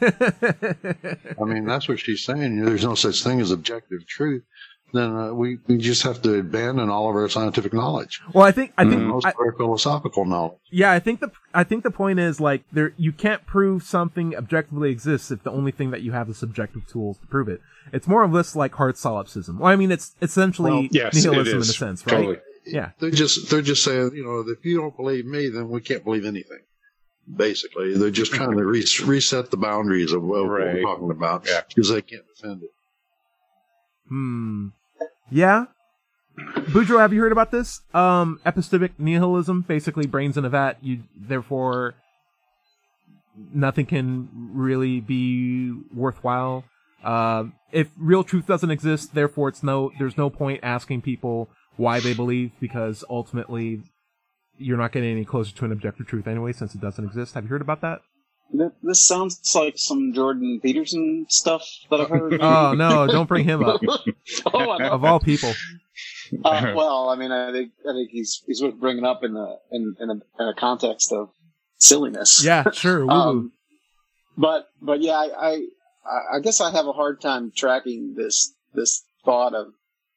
I mean, that's what she's saying. There's no such thing as objective truth. Then we just have to abandon all of our scientific knowledge. Well, I think most of our philosophical knowledge. Yeah, I think the point is like you can't prove something objectively exists if the only thing that you have is subjective tools to prove it. It's more of this like hard solipsism. Well, I mean, it's essentially nihilism in a sense, right? Totally. Yeah. They're just saying, if you don't believe me, then we can't believe anything. Basically, they're just trying to reset the boundaries of what we're talking about because they can't defend it. Yeah. Boudreaux, have you heard about this? Epistemic nihilism, basically brains in a vat. You therefore nothing can really be worthwhile. If real truth doesn't exist, therefore there's no point asking people why they believe, because ultimately you're not getting any closer to an objective truth anyway, since it doesn't exist. Have you heard about that? This sounds like some Jordan Peterson stuff that I've heard. Oh no, don't bring him up. Of all people. Well, I mean, I think he's worth bringing up in a context of silliness. Yeah, sure. Woo-woo. But yeah, I guess I have a hard time tracking this thought of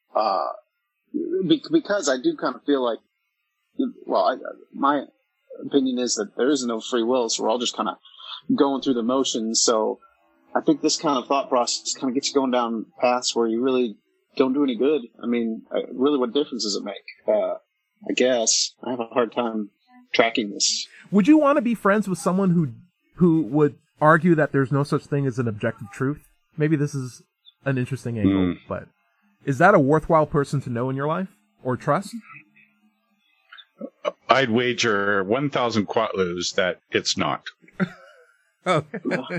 because I do kind of feel like, well, my opinion is that there is no free will, so we're all just kind of going through the motions. So I think this kind of thought process kind of gets you going down paths where you really don't do any good. I mean, really, what difference does it make? I guess I have a hard time tracking this. Would you want to be friends with someone who would argue that there's no such thing as an objective truth? Maybe this is an interesting angle, but is that a worthwhile person to know in your life or trust? I'd wager 1,000 quatlus that it's not. Okay.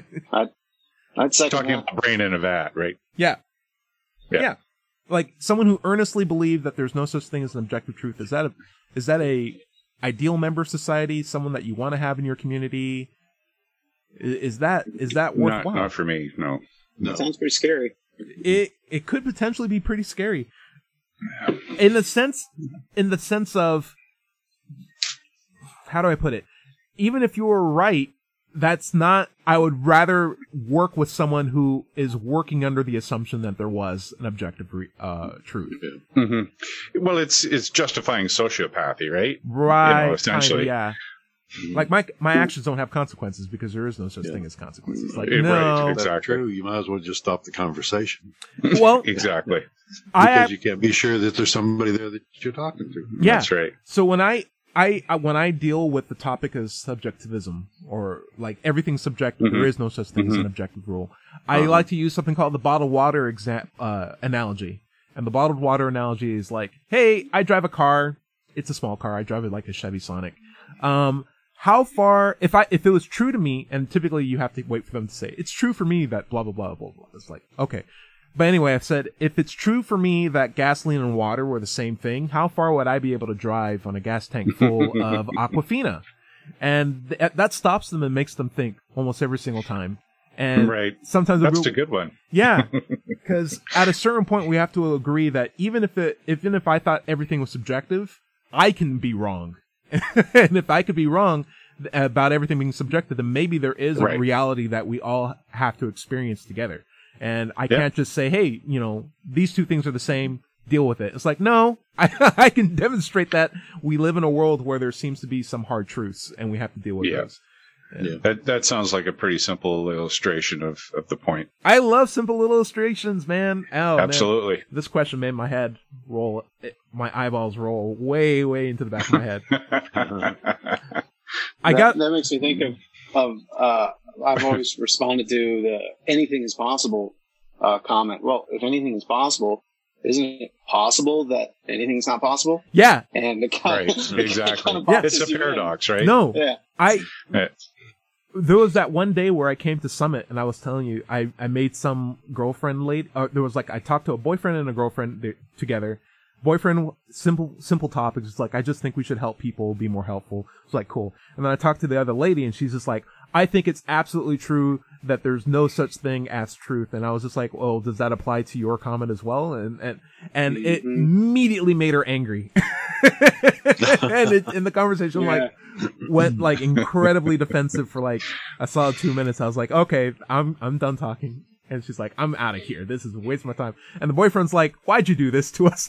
I'd second Talking that. about brain in a vat, right? Yeah. Like someone who earnestly believes that there's no such thing as an objective truth. Is that a ideal member of society? Someone that you want to have in your community? Is that worthwhile? Not for me. No. That sounds pretty scary. It could potentially be pretty scary. In the sense of, how do I put it? Even if you were right, that's not, I would rather work with someone who is working under the assumption that there was an objective truth. Mm-hmm. Well, it's justifying sociopathy, right? Right. Essentially. Kinda, yeah. Like my actions don't have consequences because there is no such thing as consequences. Like, Right, no. exactly. That's true. You might as well just stop the conversation. Well, Exactly. Because you can't be sure that there's somebody there that you're talking to. yeah. That's right. So when I deal with the topic of subjectivism, or like everything's subjective, there is no such thing as an objective rule. I like to use something called the bottled water analogy. And the bottled water analogy is like, hey, I drive a car. It's a small car. I drive it like a Chevy Sonic. How far, if it was true to me, and typically you have to wait for them to say, it's true for me that blah, blah, blah, blah, blah. It's like, okay. But anyway, I've said, if it's true for me that gasoline and water were the same thing, how far would I be able to drive on a gas tank full of Aquafina? And that stops them and makes them think almost every single time. And right. Sometimes that's a good one. Yeah. Because at a certain point, we have to agree that even if I thought everything was subjective, I can be wrong. And if I could be wrong about everything being subjective, then maybe there is a reality that we all have to experience together. And I can't just say, hey, these two things are the same, deal with it. It's like, no, I can demonstrate that we live in a world where there seems to be some hard truths and we have to deal with those. Yeah. That sounds like a pretty simple illustration of the point. I love simple illustrations, man. Oh, absolutely. Man. This question made my head roll, my eyeballs roll way, way into the back of my head. That makes me think of I've always responded to the anything is possible comment. Well, if anything is possible, isn't it possible that anything is not possible? Yeah. And exactly. It's a paradox, right? No. Yeah. There was that one day where I came to Summit and I was telling you, I made some girlfriend late. There was I talked to a boyfriend and a girlfriend together. Boyfriend, simple topics. It's like, I just think we should help people be more helpful. It's like, cool. And then I talked to the other lady and she's just like, I think it's absolutely true that there's no such thing as truth. And I was just like, well, does that apply to your comment as well? And it immediately made her angry. And in the conversation, went incredibly defensive for a solid 2 minutes. I was like, okay, I'm done talking. And she's like, I'm out of here. This is a waste of my time. And the boyfriend's like, why'd you do this to us?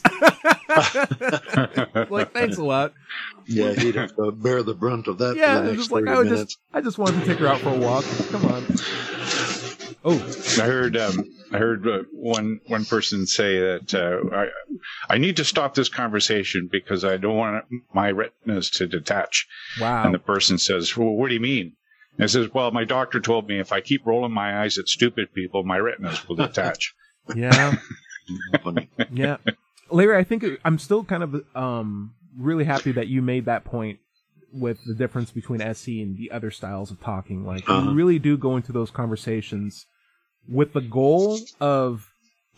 Like, thanks a lot. Yeah, he'd have to bear the brunt of that yeah, for the next just like, 30 minutes. I just wanted to take her out for a walk. Come on. Oh, I heard one person say that I need to stop this conversation because I don't want my retinas to detach. Wow. And the person says, well, what do you mean? And it says, well, my doctor told me if I keep rolling my eyes at stupid people, my retinas will detach. Yeah. Funny. Yeah. Larry, I think I'm still kind of really happy that you made that point with the difference between SE and the other styles of talking. Like, you really do go into those conversations with the goal of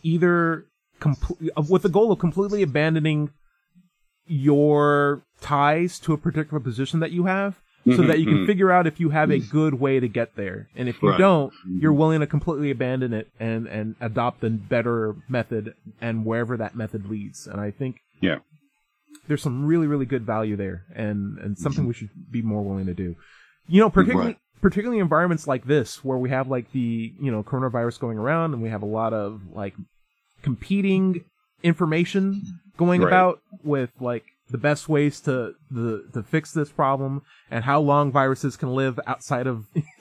completely abandoning your ties to a particular position that you have, so that you can figure out if you have a good way to get there. And if you don't, you're willing to completely abandon it and adopt a better method, and wherever that method leads. And I think there's some really, really good value there, and something we should be more willing to do. You know, particularly environments like this, where we have like the, you know, coronavirus going around, and we have a lot of like competing information going about with like the best ways to fix this problem, and how long viruses can live outside of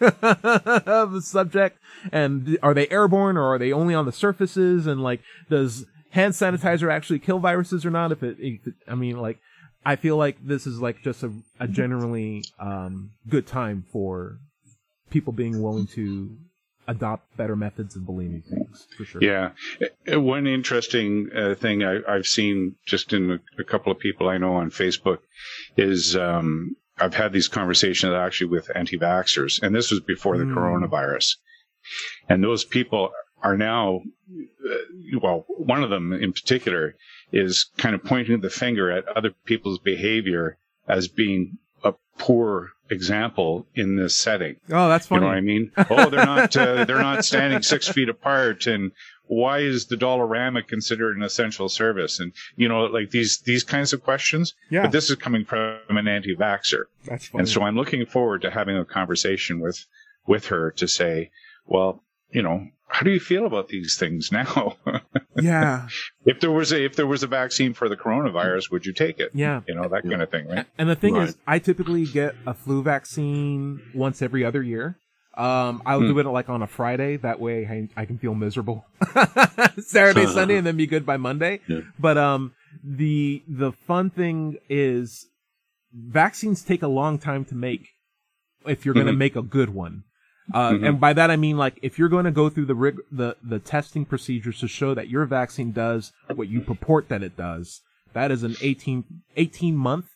of the subject, and are they airborne or are they only on the surfaces, and like, does hand sanitizer actually kill viruses or not? I mean, like, I feel like this is like just a generally good time for people being willing to adopt better methods of believing things, for sure. Yeah. One interesting thing I've seen just in a couple of people I know on Facebook is I've had these conversations actually with anti-vaxxers, and this was before the coronavirus. And those people are now, well, one of them in particular is kind of pointing the finger at other people's behavior as being a poor example in this setting. Oh, that's funny. You know what I mean? Oh, they're not standing 6 feet apart, and why is the Dollarama considered an essential service? And, you know, like these kinds of questions. Yeah. But this is coming from an anti-vaxxer. That's funny. And so I'm looking forward to having a conversation with her to say, well, you know, how do you feel about these things now? Yeah. If there was a vaccine for the coronavirus, would you take it? Yeah. You know, that kind of thing, right? And the thing is, I typically get a flu vaccine once every other year. I'll do it like on a Friday. That way I can feel miserable Saturday, Sunday, and then be good by Monday. Yeah. But, the fun thing is vaccines take a long time to make if you're going to make a good one. And by that I mean, like, if you're going to go through the testing procedures to show that your vaccine does what you purport that it does, that is an 18-month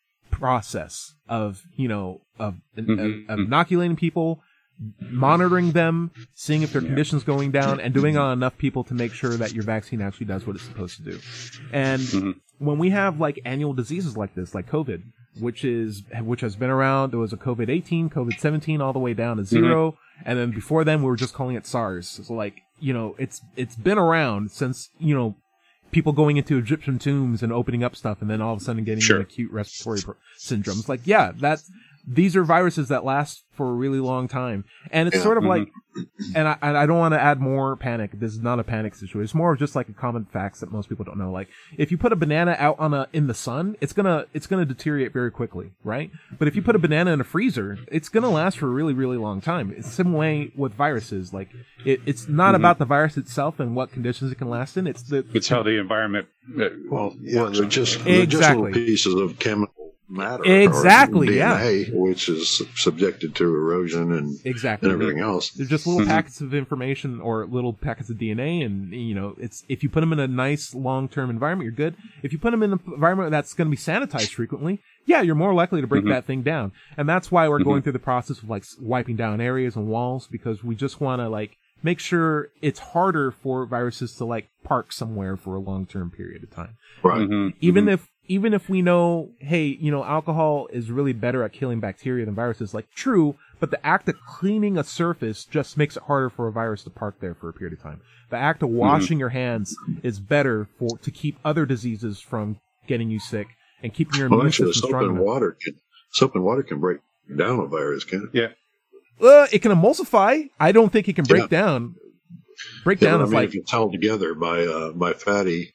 process of, you know, of inoculating people, monitoring them, seeing if their condition's going down, and doing on enough people to make sure that your vaccine actually does what it's supposed to do. And when we have like annual diseases like this, like COVID, which has been around, there was a COVID-18, COVID-17, all the way down to 0, and then before then we were just calling it SARS. So like, you know, it's been around since, you know, people going into Egyptian tombs and opening up stuff, and then all of a sudden getting an acute respiratory syndrome. It's like, yeah, these are viruses that last for a really long time. And it's sort of like, and I don't want to add more panic. This is not a panic situation. It's more of just like a common facts that most people don't know. Like, if you put a banana out in the sun, it's gonna deteriorate very quickly, right? But if you put a banana in a freezer, it's gonna last for a really, really long time. It's the same way with viruses. Like, it's not about the virus itself and what conditions it can last in. It's how the environment they're just exactly little pieces of chemical matter, exactly, or DNA, which is subjected to erosion and everything else. They're just little packets of information or little packets of DNA, and, you know, it's, if you put them in a nice long-term environment, you're good. If you put them in an environment that's going to be sanitized frequently, yeah, you're more likely to break that thing down. And that's why we're going through the process of like wiping down areas and walls, because we just want to like make sure it's harder for viruses to like park somewhere for a long-term period of time. Right. Even if we know, hey, you know, alcohol is really better at killing bacteria than viruses, like, true, but the act of cleaning a surface just makes it harder for a virus to park there for a period of time. The act of washing your hands is better to keep other diseases from getting you sick and keeping your immune system strong enough. Soap and water can break down a virus, can't it? Yeah. It can emulsify. I don't think it can break down. Break down is like, if it's held together by fatty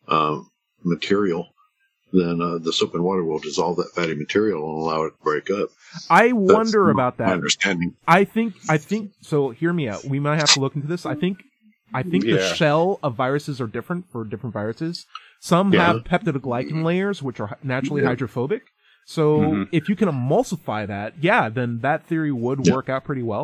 material, then the soap and water will dissolve that fatty material and allow it to break up. I wonder about that. My understanding. I think. So hear me out. We might have to look into this. I think the shell of viruses are different for different viruses. Some have peptidoglycan layers, which are naturally hydrophobic. So if you can emulsify that, then that theory would work out pretty well.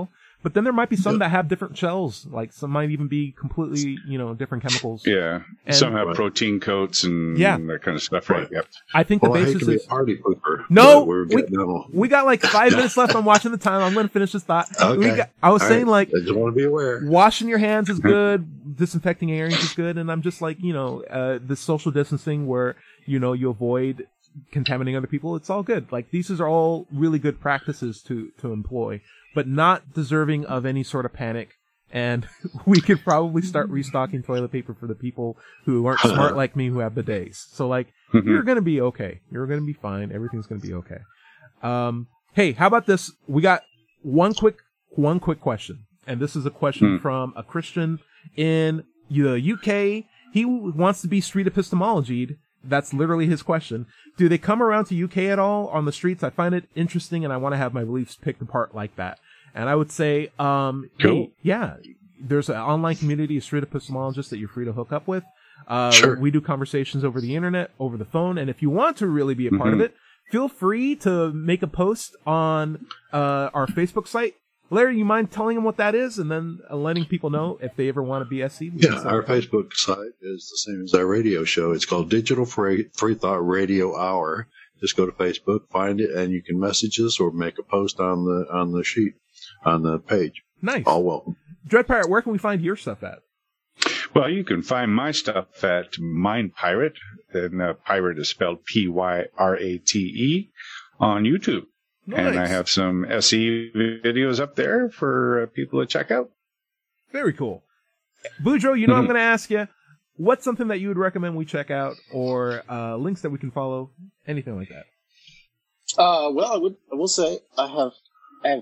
But then there might be some that have different shells. Like some might even be completely, different chemicals. Yeah. And- Some have protein coats and Yeah. that kind of stuff, right? Yep. I think the Well, I hate basis to be is a party pooper. No, but we're getting on. we got like 5 minutes left. I'm watching the time. I'm going to finish this thought. Okay. I was All saying right. like I just want to be aware. washing your hands is good, disinfecting areas is good, and I'm just like the social distancing where you avoid contaminating other people. It's all good. Like these are all really good practices to employ, but not deserving of any sort of panic. And we could probably start restocking toilet paper for the people who aren't smart like me who have bidets. So like, you're going to be okay. You're going to be fine. Everything's going to be okay. Hey, how about this? We got one quick question. And this is a question from a Christian in the UK. He wants to be street epistemologied. That's literally his question. Do they come around to UK at all on the streets? I find it interesting and I want to have my beliefs picked apart like that. And I would say, Cool. hey, yeah, there's an online community of street epistemologists that you're free to hook up with. Sure. We do conversations over the internet, over the phone. And if you want to really be a part of it, feel free to make a post on our Facebook site. Larry, you mind telling them what that is and then letting people know if they ever want to be SC? Yeah, our Facebook site is the same as our radio show. It's called Digital Free Thought Radio Hour. Just go to Facebook, find it, and you can message us or make a post on the sheet, on the page. Nice. All welcome. Dread Pirate, where can we find your stuff at? Well, you can find my stuff at Mind Pirate, and pirate is spelled P-Y-R-A-T-E, on YouTube. Nice. And I have some SE videos up there for people to check out. Very cool. Boudreaux, I'm going to ask you, what's something that you would recommend we check out, or links that we can follow, anything like that? Well, I will say I have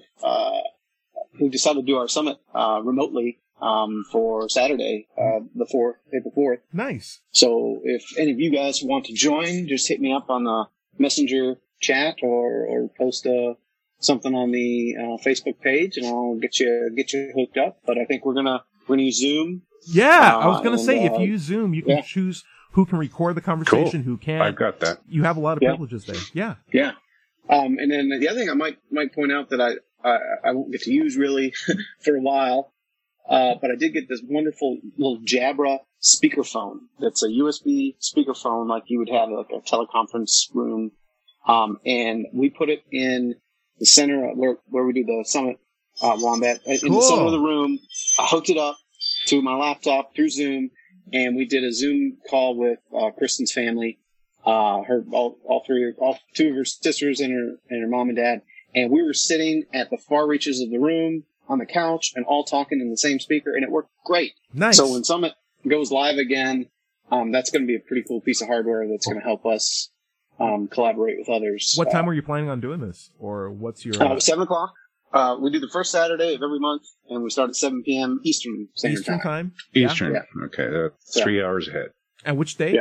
we decided to do our summit remotely for Saturday, April 4th. Nice. So if any of you guys want to join, just hit me up on the Messenger chat or post something on the Facebook page, and I'll get you hooked up. But I think we're gonna use Zoom. Yeah, I was going to say, if you use Zoom, you can choose who can record the conversation, Cool. who can't. I've got that. You have a lot of privileges there. Yeah. Yeah. And then the other thing I might point out that I won't get to use really for a while, but I did get this wonderful little Jabra speakerphone. That's a USB speakerphone like you would have like a teleconference room. And we put it in the center where we do the summit, Wombat, in the center of the room. I hooked it up to my laptop through Zoom, and we did a Zoom call with Kristen's family, all two of her sisters and her mom and dad, and we were sitting at the far reaches of the room on the couch and all talking in the same speaker, and it worked great. Nice. So when Summit goes live again, that's going to be a pretty cool piece of hardware that's going to help us collaborate with others. What time were you planning on doing this, or what's your 7:00. We do the first Saturday of every month, and we start at 7 p.m. Eastern Standard Eastern time? Eastern. Yeah. Okay, that's 3 hours ahead. And which date?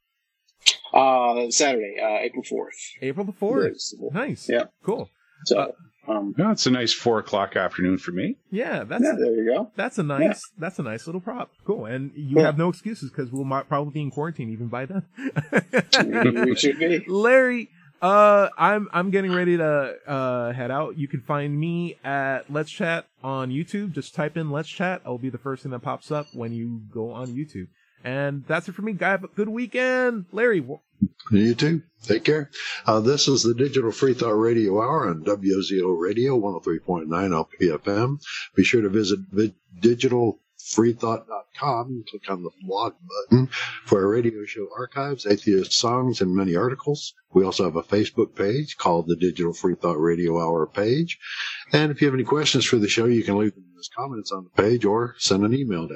Yeah. Saturday, April 4th. April the 4th. Yes. Nice. Yeah. Cool. So, No, it's a nice 4 o'clock afternoon for me. Yeah, there you go. that's a nice little prop. Cool. And you have no excuses because we'll probably be in quarantine even by then. We should be. Larry, I'm getting ready to head out. You can find me at Let's Chat on YouTube. Just type in Let's Chat. I'll be the first thing that pops up when you go on YouTube. And that's it for me, guy. Have a good weekend. Larry. You too. Take care. This is the Digital Free Thought Radio Hour on WZO Radio 103.9 LPFM. Be sure to visit digitalfreethought.com and click on the blog button for our radio show archives, atheist songs, and many articles. We also have a Facebook page called the Digital Free Thought Radio Hour page. And if you have any questions for the show, you can leave them as comments on the page or send an email to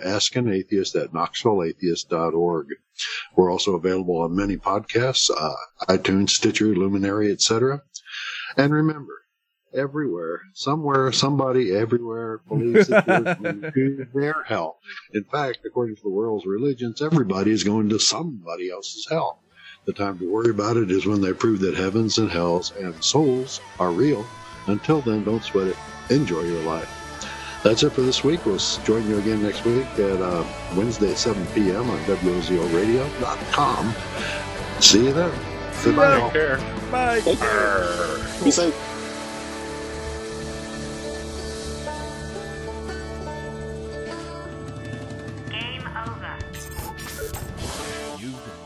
askanatheist@knoxvilleatheist.org. We're also available on many podcasts, iTunes, Stitcher, Luminary, etc. And remember, everywhere, somewhere, somebody, everywhere believes that there's going to be their hell. In fact, according to the world's religions, everybody is going to somebody else's hell. The time to worry about it is when they prove that heavens and hells and souls are real. Until then, don't sweat it. Enjoy your life. That's it for this week. We'll join you again next week at Wednesday at 7 p.m. on WZORadio.com. See you then. Goodbye. Take care. Bye. Take care. Be safe.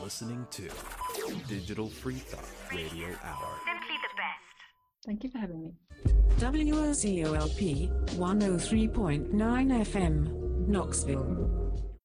listening to Digital Free Thought Radio Hour. Simply the best. Thank you for having me. WOZOLP 103.9 FM, Knoxville.